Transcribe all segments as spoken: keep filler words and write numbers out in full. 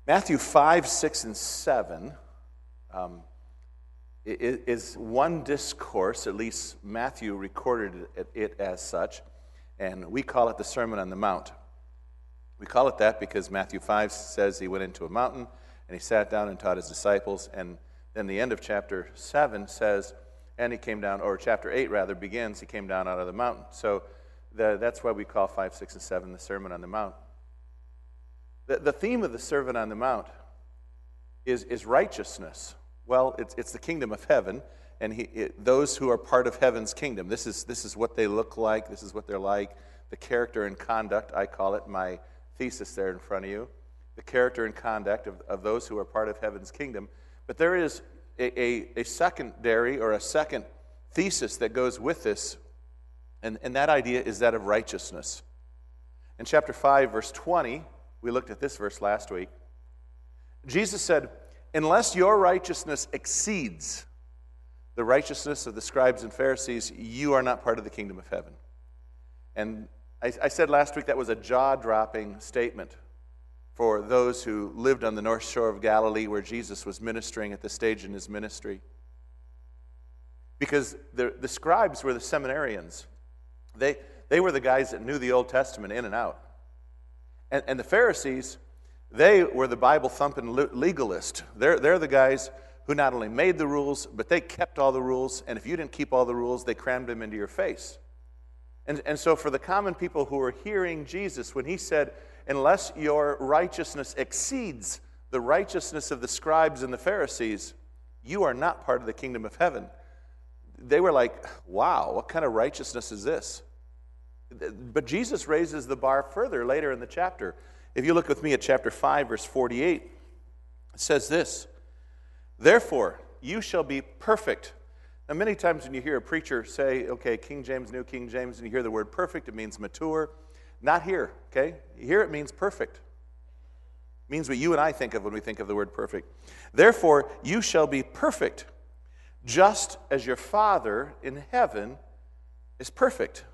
Matthew five, six, and seven um, is one discourse, at least Matthew recorded it as such, and we call it the Sermon on the Mount. We call it that because Matthew five says he went into a mountain and he sat down and taught his disciples, and then the end of chapter seven says, and he came down, or chapter eight rather begins, he came down out of the mountain. So the, that's why we call five, six, and seven the Sermon on the Mount. The, the theme of the Sermon on the Mount is, is righteousness. Well, it's, it's the kingdom of heaven, and he, it, those who are part of heaven's kingdom. This is, this is what they look like, this is what they're like, the character and conduct, I call it my thesis there in front of you, the character and conduct of, of those who are part of heaven's kingdom. But there is a, a, a secondary or a second thesis that goes with this, and, and that idea is that of righteousness. In chapter five, verse twenty, we looked at this verse last week, Jesus said, unless your righteousness exceeds the righteousness of the scribes and Pharisees, you are not part of the kingdom of heaven. And I, I said last week that was a jaw-dropping statement for those who lived on the north shore of Galilee where Jesus was ministering at this stage in his ministry. Because the, the scribes were the seminarians. They, they were the guys that knew the Old Testament in and out. And, and the Pharisees, they were the Bible-thumping legalist. They're, they're the guys who not only made the rules, but they kept all the rules, and if you didn't keep all the rules, they crammed them into your face. And, and so for the common people who were hearing Jesus, when he said, unless your righteousness exceeds the righteousness of the scribes and the Pharisees, you are not part of the kingdom of heaven. They were like, wow, what kind of righteousness is this? But Jesus raises the bar further later in the chapter. If you look with me at chapter five, verse forty-eight, it says this, therefore, you shall be perfect. Now, many times when you hear a preacher say, okay, King James, New King James, and you hear the word perfect, it means mature. Not here, okay? Here it means perfect. It means what you and I think of when we think of the word perfect. Therefore, you shall be perfect, just as your Father in heaven is perfect.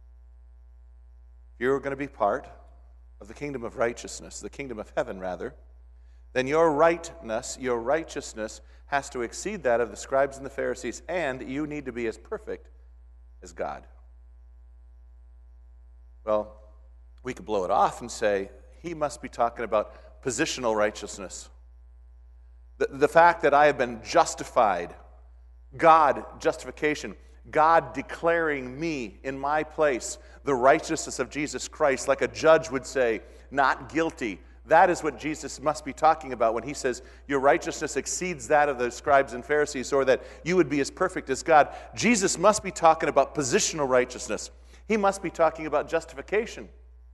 If you're going to be part of the kingdom of righteousness, the kingdom of heaven, rather, then your rightness, your righteousness has to exceed that of the scribes and the Pharisees, and you need to be as perfect as God. Well, we could blow it off and say, he must be talking about positional righteousness. The, the fact that I have been justified, God, justification, God declaring me in my place the righteousness of Jesus Christ, like a judge would say, not guilty. That is what Jesus must be talking about when he says, your righteousness exceeds that of the scribes and Pharisees, or that you would be as perfect as God. Jesus must be talking about positional righteousness. He must be talking about justification.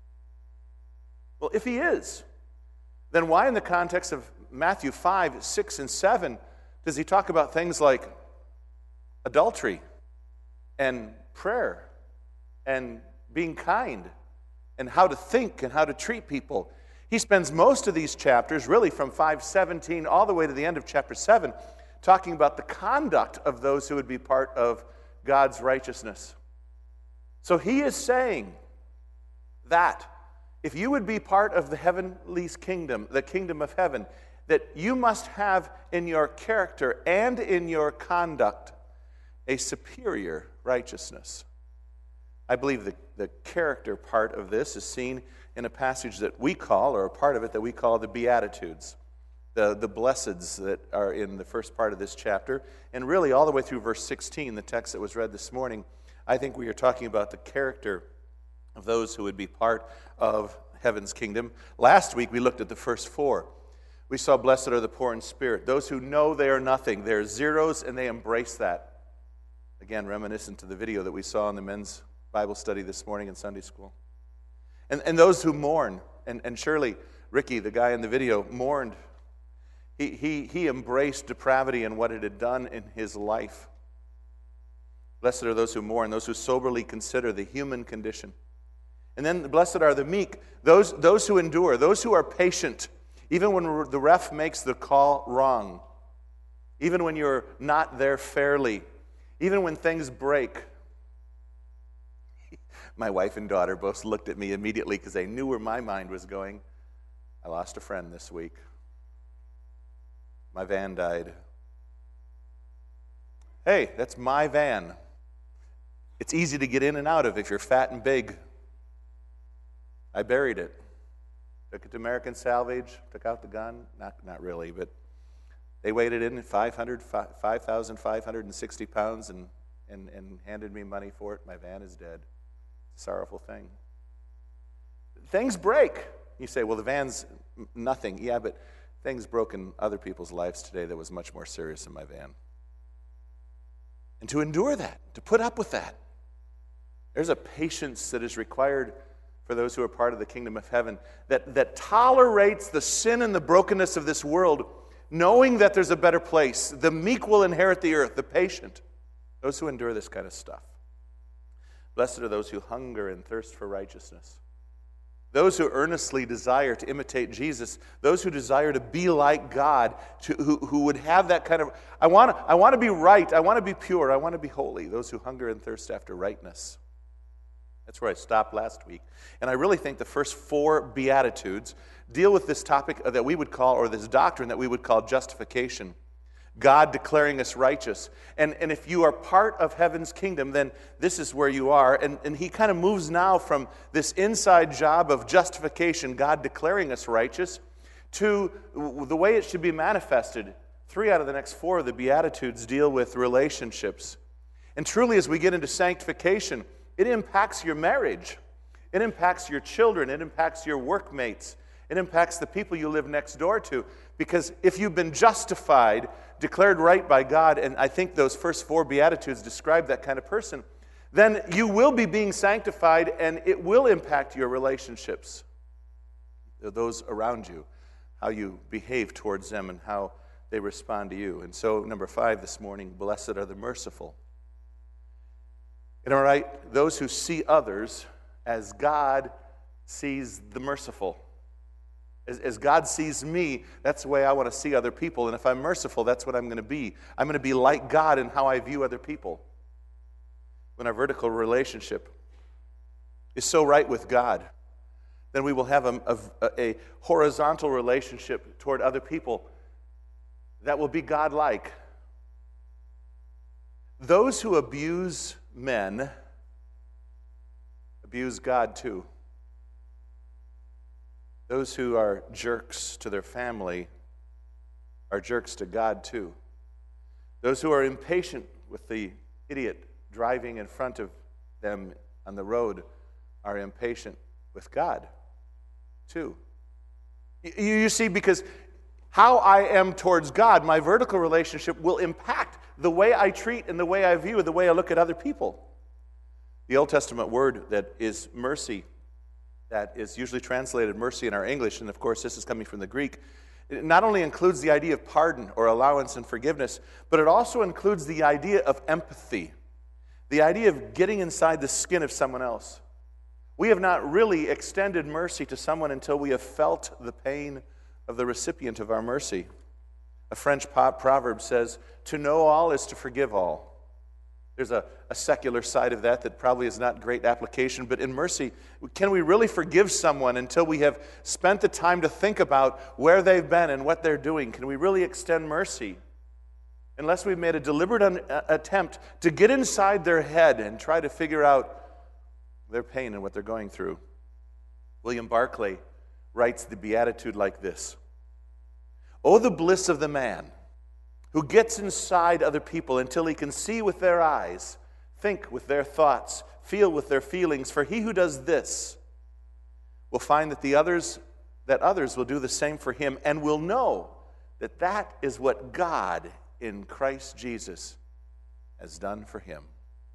Well, if he is, then why in the context of Matthew five, six, and seven does he talk about things like adultery and prayer and being kind and how to think and how to treat people? He spends most of these chapters, really from five seventeen all the way to the end of chapter seven, talking about the conduct of those who would be part of God's righteousness. So he is saying that if you would be part of the heavenly kingdom, the kingdom of heaven, that you must have in your character and in your conduct a superior righteousness. I believe the, the character part of this is seen in a passage that we call, or a part of it that we call the Beatitudes, the, the blesseds that are in the first part of this chapter, and really all the way through verse sixteen, the text that was read this morning. I think we are talking about the character of those who would be part of heaven's kingdom. Last week we looked at the first four. We saw blessed are the poor in spirit, those who know they are nothing. They're zeros and they embrace that. Again, reminiscent to the video that we saw in the men's Bible study this morning in Sunday school. And, and those who mourn, and, and surely Ricky, the guy in the video, mourned. He, he, he embraced depravity and what it had done in his life. Blessed are those who mourn, those who soberly consider the human condition. And then blessed are the meek, those, those who endure, those who are patient, even when the ref makes the call wrong, even when you're not there fairly, even when things break. My wife and daughter both looked at me immediately because they knew where my mind was going. I lost a friend this week. my van died. Hey, that's my van. It's easy to get in and out of if you're fat and big. I buried it. Took it to American Salvage, took out the gun. Not, not really, but they weighed it in at five thousand five hundred sixty pounds and, and, and handed me money for it. My van is dead. It's a sorrowful thing. Things break. You say, well, the van's nothing. Yeah, but things broke in other people's lives today that was much more serious than my van. And to endure that, to put up with that, there's a patience that is required for those who are part of the kingdom of heaven that, that tolerates the sin and the brokenness of this world, knowing that there's a better place. The meek will inherit the earth, the patient, those who endure this kind of stuff. Blessed are those who hunger and thirst for righteousness, those who earnestly desire to imitate Jesus, those who desire to be like God, to, who, who would have that kind of, I want to I want to be right, I want to be pure, I want to be holy, those who hunger and thirst after rightness. That's where I stopped last week. And I really think the first four Beatitudes deal with this topic that we would call, or this doctrine that we would call justification. God declaring us righteous. And, and if you are part of heaven's kingdom, then this is where you are. And, and he kind of moves now from this inside job of justification, God declaring us righteous, to the way it should be manifested. Three out of the next four of the Beatitudes deal with relationships. And truly, as we get into sanctification, it impacts your marriage. It impacts your children. It impacts your workmates. It impacts the people you live next door to. Because if you've been justified, declared right by God, and I think those first four Beatitudes describe that kind of person, then you will be being sanctified, and it will impact your relationships, those around you, how you behave towards them and how they respond to you. And so, number five this morning, blessed are the merciful. And all right, those who see others as God sees the merciful. As, as God sees me, that's the way I want to see other people. And if I'm merciful, that's what I'm going to be. I'm going to be like God in how I view other people. When our vertical relationship is so right with God, then we will have a, a, a horizontal relationship toward other people that will be God-like. Those who abuse men abuse God too. Those who are jerks to their family are jerks to God too. Those who are impatient with the idiot driving in front of them on the road are impatient with God too. You, you see, because how I am towards God, my vertical relationship will impact the way I treat and the way I view, the way I look at other people. The Old Testament word that is mercy, that is usually translated mercy in our English, and of course this is coming from the Greek, it not only includes the idea of pardon or allowance and forgiveness, but it also includes the idea of empathy, the idea of getting inside the skin of someone else. We have not really extended mercy to someone until we have felt the pain of the recipient of our mercy. A French proverb says, to know all is to forgive all. There's a, a secular side of that that probably is not great application, but in mercy, can we really forgive someone until we have spent the time to think about where they've been and what they're doing? Can we really extend mercy? Unless we've made a deliberate un- attempt to get inside their head and try to figure out their pain and what they're going through. William Barclay writes the Beatitude like this. Oh, the bliss of the man who gets inside other people until he can see with their eyes, think with their thoughts, feel with their feelings. For he who does this will find that the others, that others will do the same for him, and will know that that is what God in Christ Jesus has done for him.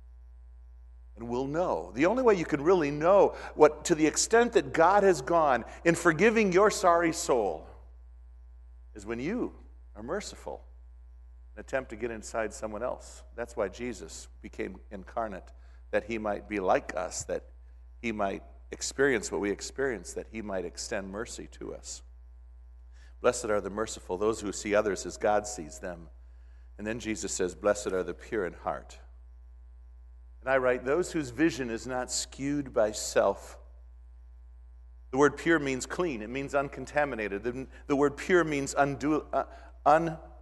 And will know. The only way you can really know what, to the extent that God has gone in forgiving your sorry soul, is when you are merciful and attempt to get inside someone else. That's why Jesus became incarnate, that he might be like us, that he might experience what we experience, that he might extend mercy to us. Blessed are the merciful, those who see others as God sees them. And then Jesus says, blessed are the pure in heart. And I write, those whose vision is not skewed by self. The word pure means clean. It means uncontaminated. The, the word pure means undu, uh,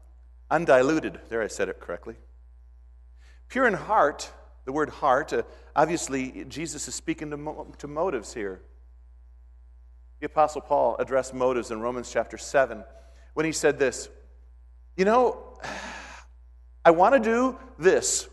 undiluted. There, I said it correctly. Pure in heart, the word heart, uh, obviously Jesus is speaking to, mo- to motives here. The Apostle Paul addressed motives in Romans chapter seven when he said this, you know, I want to do this,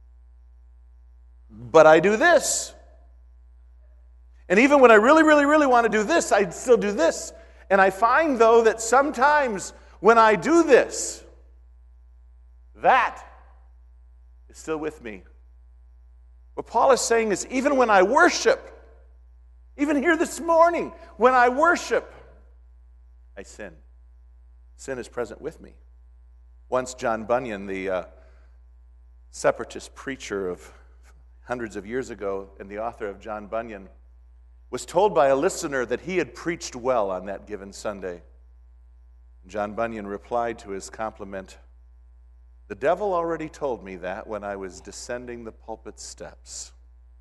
but I do this. And even when I really, really, really want to do this, I still do this. And I find, though, that sometimes when I do this, that is still with me. What Paul is saying is, even when I worship, even here this morning, when I worship, I sin. Sin is present with me. Once John Bunyan, the uh, separatist preacher of hundreds of years ago and the author of John Bunyan, was told by a listener that he had preached well on that given Sunday. John Bunyan replied to his compliment, "The devil already told me that when I was descending the pulpit steps.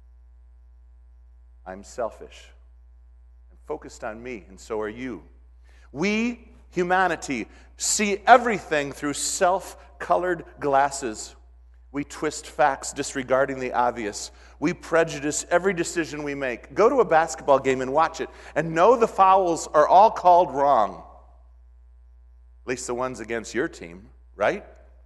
I'm selfish and focused on me, and so are you. We, humanity, see everything through self-colored glasses. We twist facts disregarding the obvious. We prejudice every decision we make. Go to a basketball game and watch it, and know the fouls are all called wrong. At least the ones against your team, right?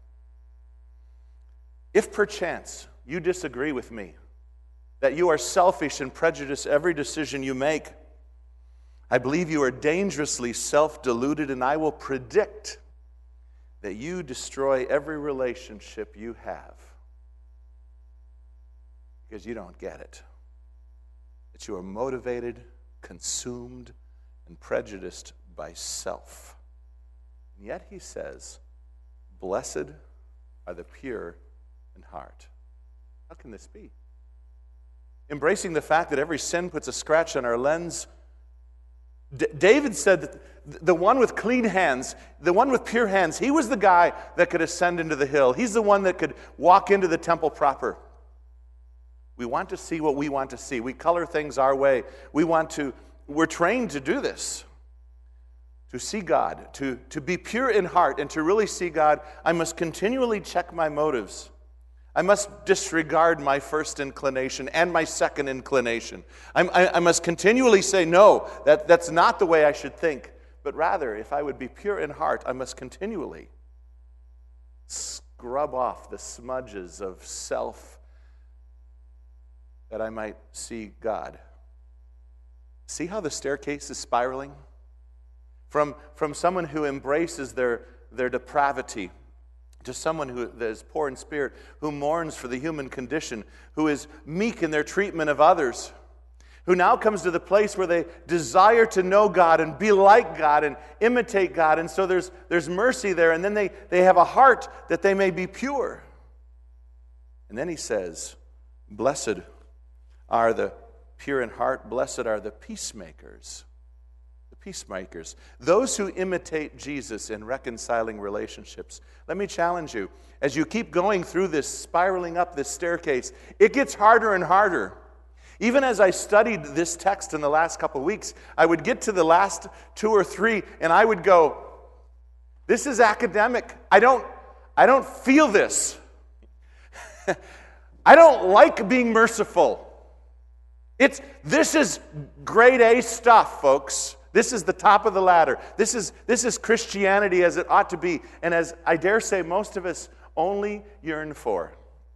If perchance you disagree with me, that you are selfish and prejudice every decision you make, I believe you are dangerously self-deluded, and I will predict that you destroy every relationship you have because you don't get it. That you are motivated, consumed, and prejudiced by self. And yet he says, blessed are the pure in heart. How can this be? Embracing the fact that every sin puts a scratch on our lens. D- David said that the one with clean hands, the one with pure hands, he was the guy that could ascend into the hill. He's the one that could walk into the temple proper. We want to see what we want to see. We color things our way. We want to, we're trained to do this. To see God, to, to be pure in heart, and to really see God, I must continually check my motives. I must disregard my first inclination and my second inclination. I'm, I, I must continually say, no, that, that's not the way I should think. But rather, if I would be pure in heart, I must continually scrub off the smudges of self that I might see God. See how the staircase is spiraling? From, from someone who embraces their, their depravity, to someone who is poor in spirit, who mourns for the human condition, who is meek in their treatment of others, who now comes to the place where they desire to know God and be like God and imitate God. And so there's, there's mercy there, and then they, they have a heart that they may be pure. And then he says, blessed are the pure in heart, blessed are the peacemakers. Peacemakers, those who imitate Jesus in reconciling relationships. Let me challenge you. As you keep going through this, spiraling up this staircase, it gets harder and harder. Even as I studied this text in the last couple of weeks, I would get to the last two or three, and I would go, this is academic. I don't, I don't feel this. I don't like being merciful. It's, this is grade A stuff, folks. This is the top of the ladder. This is, this is Christianity as it ought to be, and as I dare say most of us only yearn for.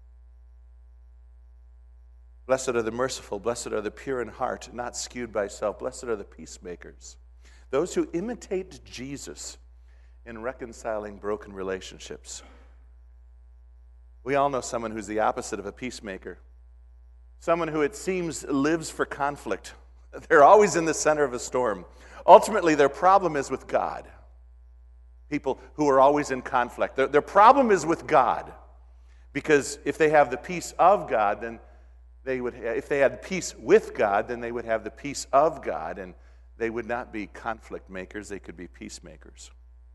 Blessed are the merciful, blessed are the pure in heart, not skewed by self. Blessed are the peacemakers, those who imitate Jesus in reconciling broken relationships. We all know someone who's the opposite of a peacemaker, someone who it seems lives for conflict. They're always in the center of a storm. Ultimately, their problem is with God. People who are always in conflict. Their, their problem is with God. Because if they have the peace of God, then they would, if they had peace with God, then they would have the peace of God, and they would not be conflict makers, they could be peacemakers.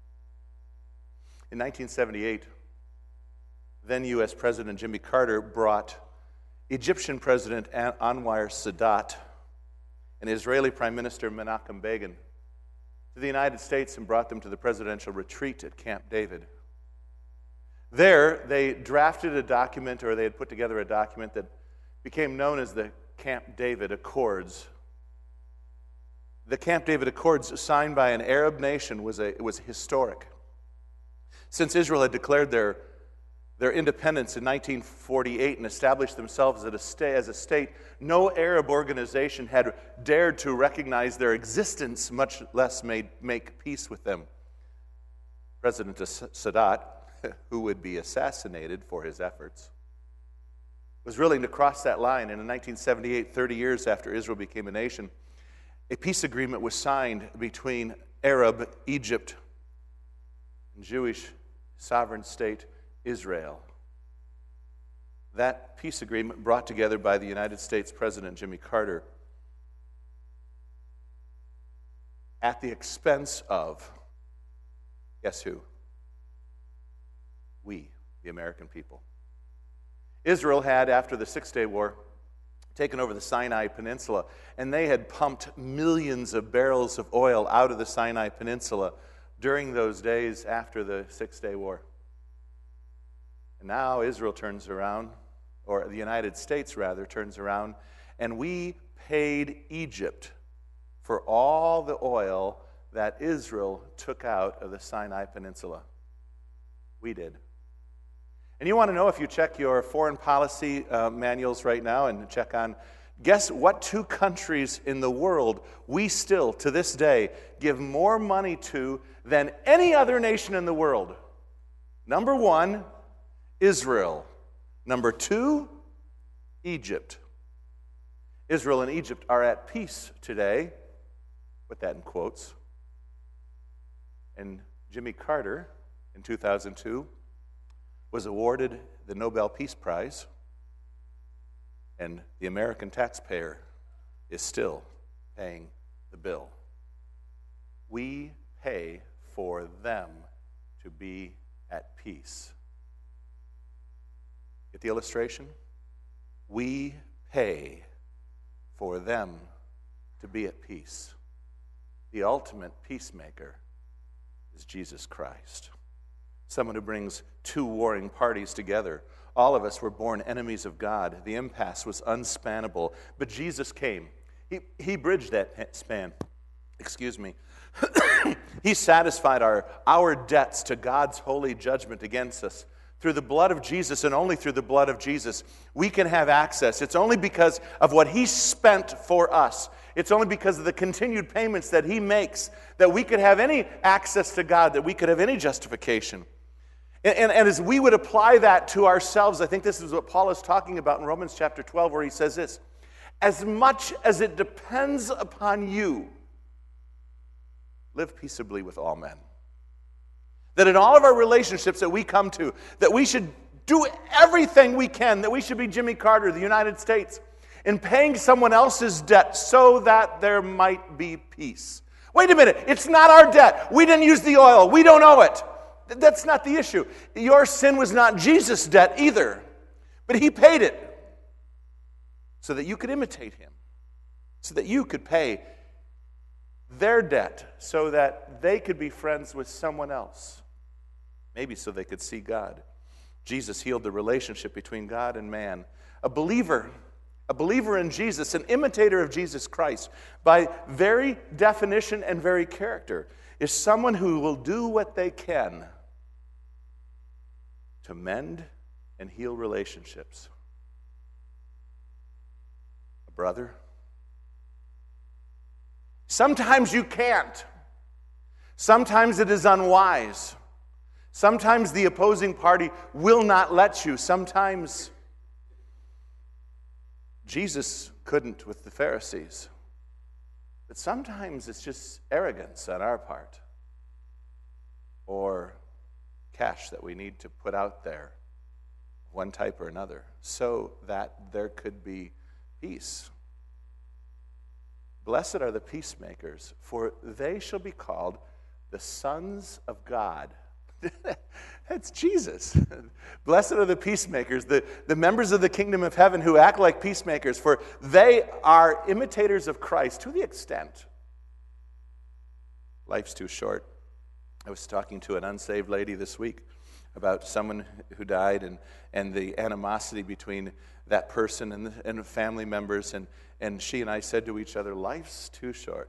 In nineteen seventy-eight, then U S President Jimmy Carter brought Egyptian President Anwar Sadat and Israeli Prime Minister Menachem Begin to the United States and brought them to the presidential retreat at Camp David. There, they drafted a document, or they had put together a document that became known as the Camp David Accords. The Camp David Accords, signed by an Arab nation, was a, was historic. Since Israel had declared their, their independence in nineteen forty-eight and established themselves as a, state, as a state, no Arab organization had dared to recognize their existence, much less made, make peace with them. President Sadat, who would be assassinated for his efforts, was willing to cross that line. And in nineteen seventy-eight, thirty years after Israel became a nation, a peace agreement was signed between Arab Egypt and Jewish sovereign state Israel. That peace agreement, brought together by the United States President Jimmy Carter, at the expense of, guess who? We, the American people. Israel had, after the Six-Day War, taken over the Sinai Peninsula, and they had pumped millions of barrels of oil out of the Sinai Peninsula during those days after the Six-Day War. And now Israel turns around, or the United States rather, turns around, and we paid Egypt for all the oil that Israel took out of the Sinai Peninsula. We did. And you want to know, if you check your foreign policy uh, manuals right now and check on, guess what two countries in the world we still, to this day, give more money to than any other nation in the world? Number one, Israel. Number two, Egypt. Israel and Egypt are at peace today. Put that in quotes. And Jimmy Carter, in two thousand two, was awarded the Nobel Peace Prize, and the American taxpayer is still paying the bill. We pay for them to be at peace. Get the illustration? We pay for them to be at peace. The ultimate peacemaker is Jesus Christ. Someone who brings two warring parties together. All of us were born enemies of God. The impasse was unspannable. But Jesus came. He, he bridged that span. Excuse me. He satisfied our, our debts to God's holy judgment against us. Through the blood of Jesus, and only through the blood of Jesus, we can have access. It's only because of what He spent for us. It's only because of the continued payments that He makes that we could have any access to God, that we could have any justification. And, and, and as we would apply that to ourselves, I think this is what Paul is talking about in Romans chapter twelve, where he says this: as much as it depends upon you, live peaceably with all men. That in all of our relationships that we come to, that we should do everything we can, that we should be Jimmy Carter, the United States, in paying someone else's debt so that there might be peace. Wait a minute, it's not our debt. We didn't use the oil. We don't owe it. That's not the issue. Your sin was not Jesus' debt either, but He paid it so that you could imitate Him, so that you could pay their debt, so that they could be friends with someone else. Maybe so they could see God. Jesus healed the relationship between God and man. A believer, a believer in Jesus, an imitator of Jesus Christ, by very definition and very character, is someone who will do what they can to mend and heal relationships. A brother. Sometimes you can't. Sometimes it is unwise. Sometimes the opposing party will not let you. Sometimes Jesus couldn't with the Pharisees. But sometimes it's just arrogance on our part, or cash that we need to put out there, one type or another, so that there could be peace. Blessed are the peacemakers, for they shall be called the sons of God. That's Jesus. Blessed are the peacemakers, the, the members of the kingdom of heaven who act like peacemakers, for they are imitators of Christ to the extent. Life's too short. I was talking to an unsaved lady this week about someone who died and, and the animosity between that person and, the, and family members. And, and she and I said to each other, life's too short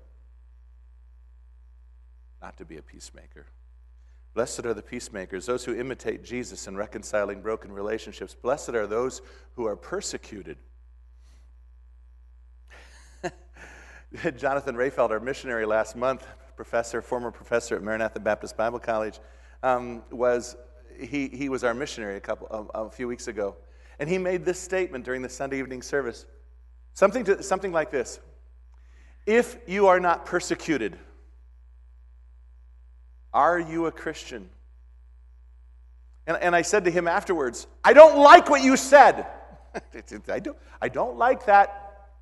not to be a peacemaker. Blessed are the peacemakers, those who imitate Jesus in reconciling broken relationships. Blessed are those who are persecuted. Jonathan Rayfeld, our missionary last month, professor, former professor at Maranatha Baptist Bible College, um, was he he was our missionary a couple a, a few weeks ago, and he made this statement during the Sunday evening service, something to something like this: if you are not persecuted, are you a Christian? And, and I said to him afterwards, I don't like what you said. I don't I don't like that.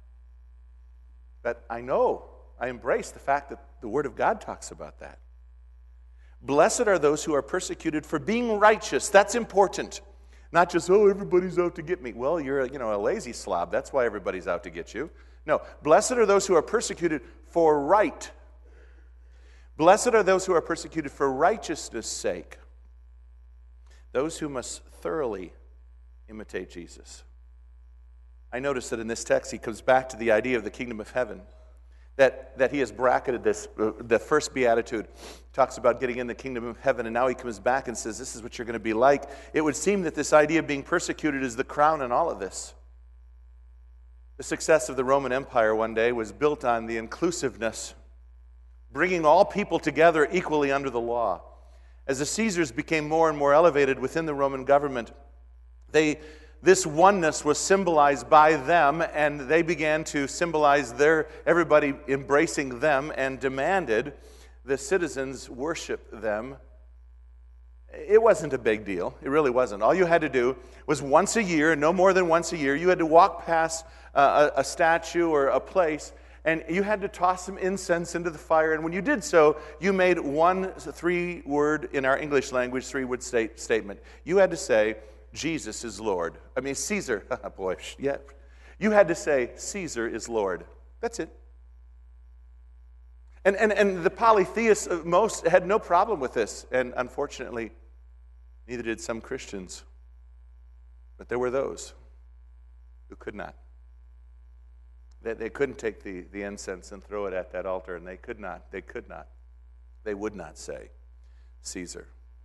But I know, I embrace the fact that the Word of God talks about that. Blessed are those who are persecuted for being righteous. That's important. Not just, oh, everybody's out to get me. Well, you're a, you know, a lazy slob. That's why everybody's out to get you. No, blessed are those who are persecuted for right. Blessed are those who are persecuted for righteousness' sake. Those who must thoroughly imitate Jesus. I notice that in this text he comes back to the idea of the kingdom of heaven, that, that he has bracketed this. Uh, the first beatitude talks about getting in the kingdom of heaven, and now he comes back and says, this is what you're going to be like. It would seem that this idea of being persecuted is the crown in all of this. The success of the Roman Empire one day was built on the inclusiveness, bringing all people together equally under the law. As the Caesars became more and more elevated within the Roman government, they this oneness was symbolized by them, and they began to symbolize their everybody embracing them and demanded the citizens worship them. It wasn't a big deal. It really wasn't. All you had to do was once a year, no more than once a year, you had to walk past uh, a, a statue or a place, and you had to toss some incense into the fire. And when you did so, you made one three-word, in our English language, three-word state, statement. You had to say, Jesus is Lord. I mean, Caesar, boy, yeah. You had to say, Caesar is Lord. That's it. And, and, and the polytheists, most had no problem with this. And unfortunately, neither did some Christians. But there were those who could not. They, they couldn't take the, the incense and throw it at that altar, and they could not. They could not. They would not say, Caesar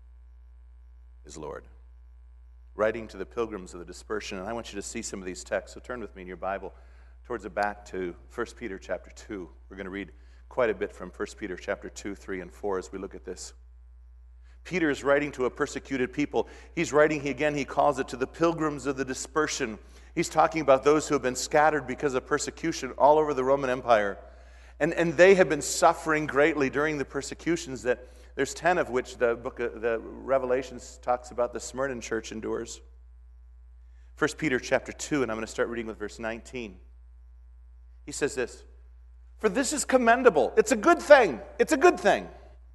is Lord. Writing to the pilgrims of the dispersion, and I want you to see some of these texts. So turn with me in your Bible towards the back to First Peter chapter two. We're going to read quite a bit from First Peter chapter two, three, and four as we look at this. Peter is writing to a persecuted people. He's writing, again, he calls it to the pilgrims of the dispersion. He's talking about those who have been scattered because of persecution all over the Roman Empire. And, and they have been suffering greatly during the persecutions that there's ten of which the book of the Revelations talks about the Smyrna church endures. First Peter chapter two, and I'm going to start reading with verse nineteen. He says this, for this is commendable. It's a good thing. It's a good thing.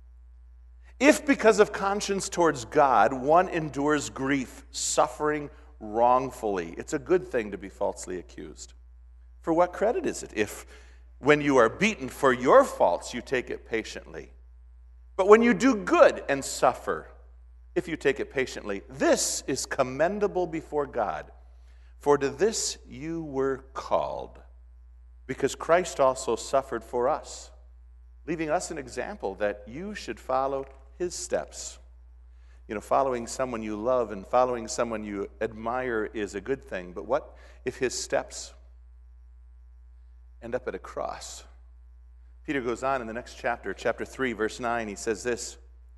If because of conscience towards God, one endures grief, suffering wrongfully, it's a good thing to be falsely accused. For what credit is it if, when you are beaten for your faults, you take it patiently? But when you do good and suffer, if you take it patiently, this is commendable before God. For to this you were called, because Christ also suffered for us, leaving us an example that you should follow his steps. You know, following someone you love and following someone you admire is a good thing, but what if his steps end up at a cross? Peter goes on in the next chapter, chapter three, verse nine, he says this,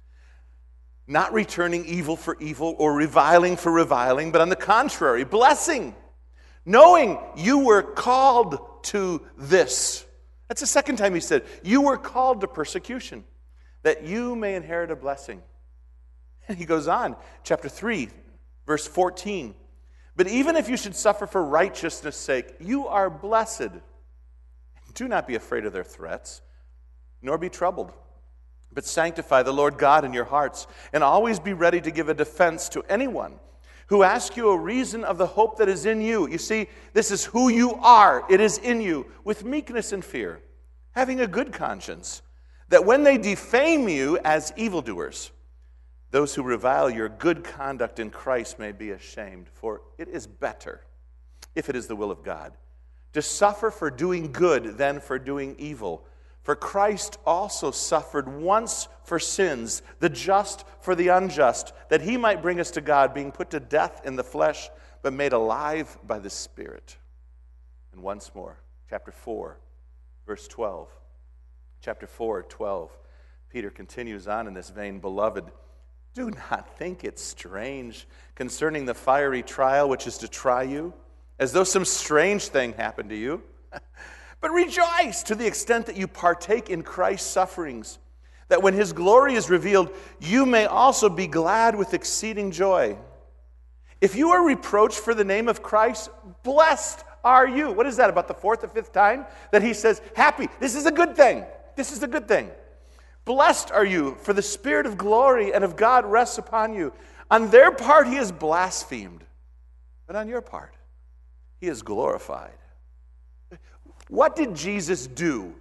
not returning evil for evil or reviling for reviling, but on the contrary, blessing, knowing you were called to this. That's the second time he said, you were called to persecution, that you may inherit a blessing. And he goes on, chapter three, verse fourteen, but even if you should suffer for righteousness' sake, you are blessed. Do not be afraid of their threats, nor be troubled, but sanctify the Lord God in your hearts, and always be ready to give a defense to anyone who asks you a reason of the hope that is in you. You see, this is who you are. It is in you, with meekness and fear, having a good conscience, that when they defame you as evildoers, those who revile your good conduct in Christ may be ashamed, for it is better, if it is the will of God, to suffer for doing good than for doing evil. For Christ also suffered once for sins, the just for the unjust, that he might bring us to God, being put to death in the flesh, but made alive by the Spirit. And once more, chapter four, verse twelve. Chapter four, twelve. Peter continues on in this vein, beloved, do not think it strange concerning the fiery trial which is to try you, as though some strange thing happened to you. But rejoice to the extent that you partake in Christ's sufferings, that when his glory is revealed, you may also be glad with exceeding joy. If you are reproached for the name of Christ, blessed are you. What is that, about the fourth or fifth time that he says, happy? This is a good thing. This is a good thing. Blessed are you, for the Spirit of glory and of God rests upon you. On their part he is blasphemed, but on your part he is glorified. What did Jesus do?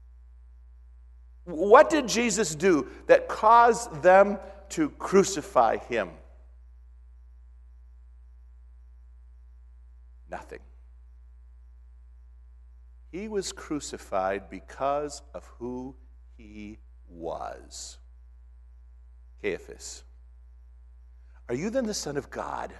What did Jesus do that caused them to crucify him? Nothing. He was crucified because of who he was. Caiaphas, are you then the Son of God?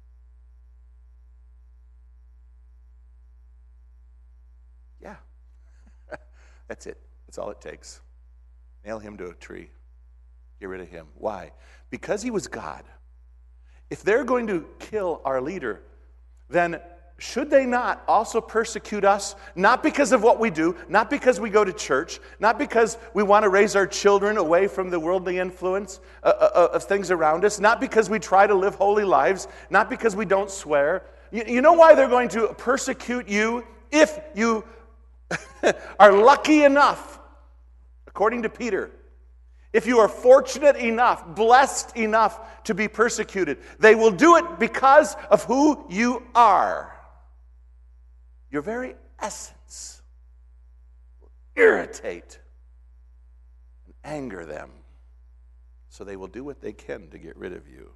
Yeah. That's it. That's all it takes. Nail him to a tree. Get rid of him. Why? Because he was God. If they're going to kill our leader, then should they not also persecute us? Not because of what we do, not because we go to church, not because we want to raise our children away from the worldly influence uh, uh, of things around us, not because we try to live holy lives, not because we don't swear. You, you know why they're going to persecute you if you are lucky enough, according to Peter, if you are fortunate enough, blessed enough to be persecuted, they will do it because of who you are. Your very essence will irritate and anger them, so they will do what they can to get rid of you.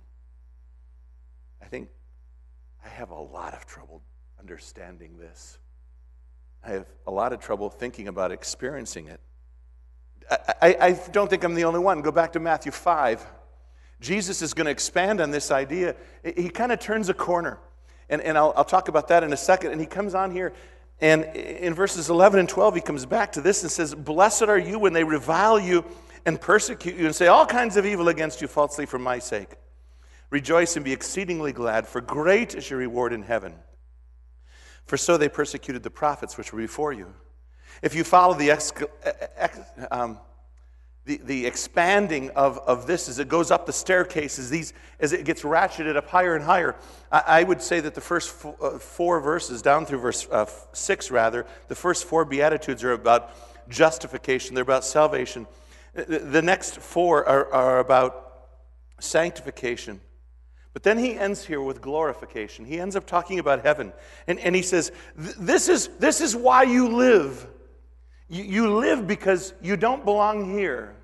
I think I have a lot of trouble understanding this. I have a lot of trouble thinking about experiencing it. I, I, I don't think I'm the only one. Go back to Matthew five. Jesus is going to expand on this idea. He kind of turns a corner. And, and I'll, I'll talk about that in a second. And he comes on here, and in verses eleven and twelve, he comes back to this and says, blessed are you when they revile you and persecute you and say all kinds of evil against you falsely for my sake. Rejoice and be exceedingly glad, for great is your reward in heaven. For so they persecuted the prophets which were before you. If you follow the, ex, ex, um, the, the expanding of, of this as it goes up the staircases, these, as it gets ratcheted up higher and higher, I, I would say that the first four, uh, four verses, down through verse uh, six rather, the first four Beatitudes are about justification, they're about salvation. The, the next four are, are about sanctification. But then he ends here with glorification. He ends up talking about heaven. And, and he says, this is, this is why you live. You, you live because you don't belong here.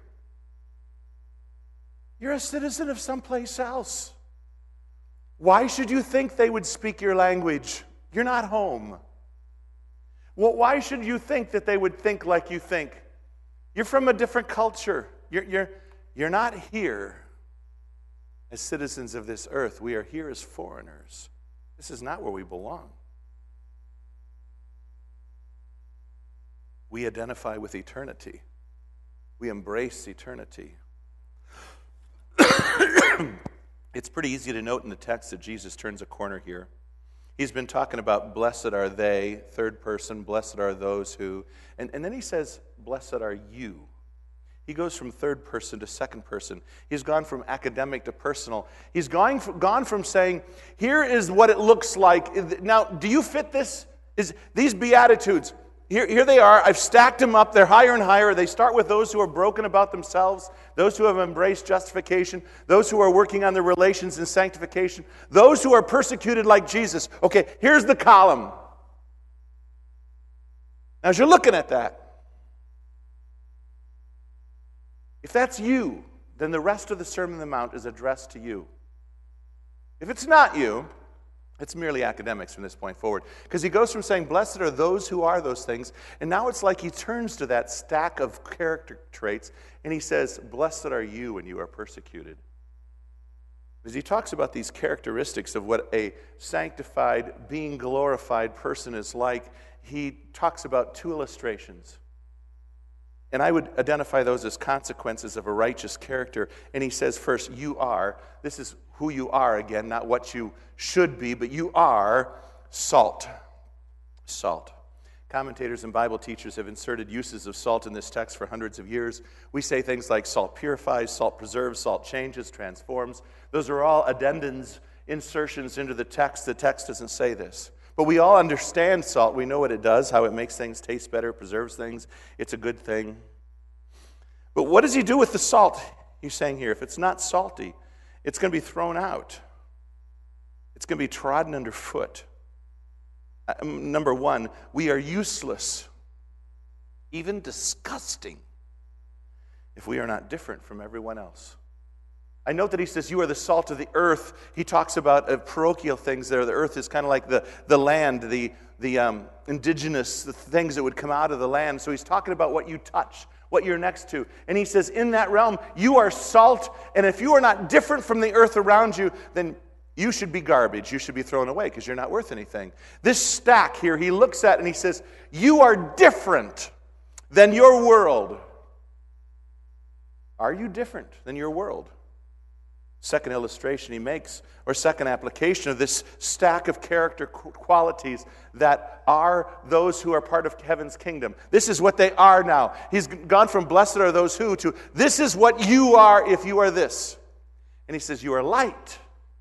You're a citizen of someplace else. Why should you think they would speak your language? You're not home. Well, why should you think that they would think like you think? You're from a different culture. You're, you're, you're not here as citizens of this earth. We are here as foreigners. This is not where we belong. We identify with eternity. We embrace eternity. It's pretty easy to note in the text that Jesus turns a corner here. He's been talking about blessed are they, third person, blessed are those who, and, and then he says, blessed are you. He goes from third person to second person. He's gone from academic to personal. He's gone from, gone from saying, here is what it looks like. Now, do you fit this? Is these Beatitudes, here, here they are. I've stacked them up. They're higher and higher. They start with those who are broken about themselves, those who have embraced justification, those who are working on their relations and sanctification, those who are persecuted like Jesus. Okay, here's the column. Now, as you're looking at that, if that's you, then the rest of the Sermon on the Mount is addressed to you. If it's not you, it's merely academics from this point forward. Because he goes from saying, blessed are those who are those things, and now it's like he turns to that stack of character traits, and he says, blessed are you when you are persecuted. As he talks about these characteristics of what a sanctified, being glorified person is like, he talks about two illustrations. And I would identify those as consequences of a righteous character. And he says first, you are. This is who you are again, not what you should be, but you are salt. Salt. Commentators and Bible teachers have inserted uses of salt in this text for hundreds of years. We say things like salt purifies, salt preserves, salt changes, transforms. Those are all addendums, insertions into the text. The text doesn't say this. But we all understand salt. We know what it does, how it makes things taste better, preserves things. It's a good thing. But what does he do with the salt? He's saying here, if it's not salty, it's going to be thrown out. It's going to be trodden underfoot. Number one, we are useless, even disgusting, if we are not different from everyone else. I note that he says, you are the salt of the earth. He talks about uh, parochial things there. The earth is kind of like the, the land, the, the um, indigenous, the things that would come out of the land. So he's talking about what you touch, what you're next to. And he says, in that realm, you are salt, and if you are not different from the earth around you, then you should be garbage. You should be thrown away because you're not worth anything. This stack here, he looks at and he says, you are different than your world. Are you different than your world? Second illustration he makes, or second application of this stack of character qualities that are those who are part of heaven's kingdom. This is what they are now. He's gone from blessed are those who to this is what you are if you are this. And he says, you are light.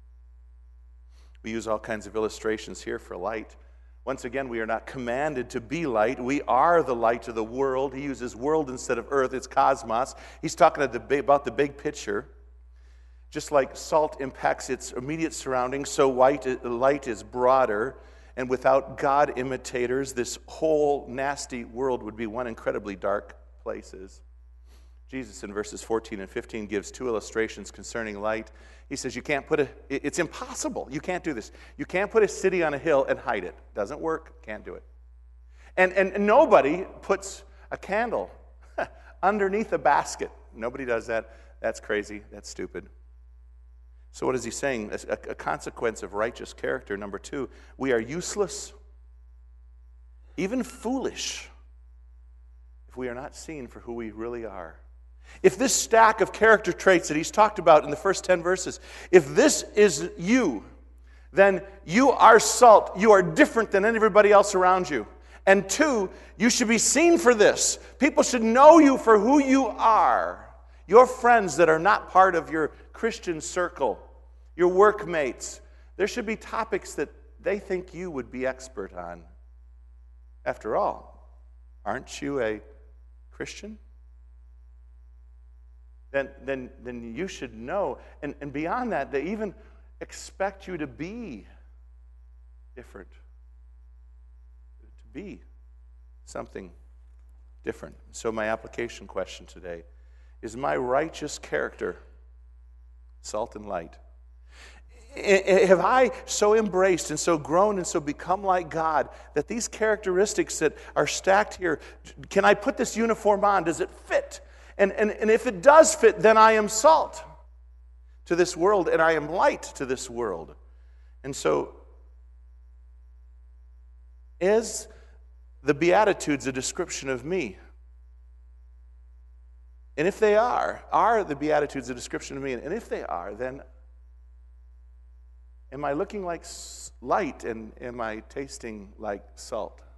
We use all kinds of illustrations here for light. Once again, we are not commanded to be light. We are the light of the world. He uses world instead of earth. It's cosmos. He's talking about the big picture. Just like salt impacts its immediate surroundings, so white, light is broader. And without God imitators, this whole nasty world would be one incredibly dark places. Jesus in verses fourteen and fifteen gives two illustrations concerning light. He says you can't put a, it's impossible. You can't do this. You can't put a city on a hill and hide it. Doesn't work. Can't do it. And, and nobody puts a candle underneath a basket. Nobody does that. That's crazy. That's stupid. So what is he saying? A, a consequence of righteous character. Number two, we are useless, even foolish, if we are not seen for who we really are. If this stack of character traits that he's talked about in the first ten verses, if this is you, then you are salt. You are different than everybody else around you. And two, you should be seen for this. People should know you for who you are. Your friends that are not part of your Christian circle, your workmates, there should be topics that they think you would be expert on. After all, aren't you a Christian? Then, then, then you should know. And, and beyond that, they even expect you to be different. To be something different. So my application question today is, my righteous character salt and light? Have I so embraced and so grown and so become like God that these characteristics that are stacked here, can I put this uniform on? Does it fit? And, and, and if it does fit, then I am salt to this world and I am light to this world. And so, is the Beatitudes a description of me? And if they are, are the Beatitudes a description of me? And if they are, then am I looking like light and am I tasting like salt?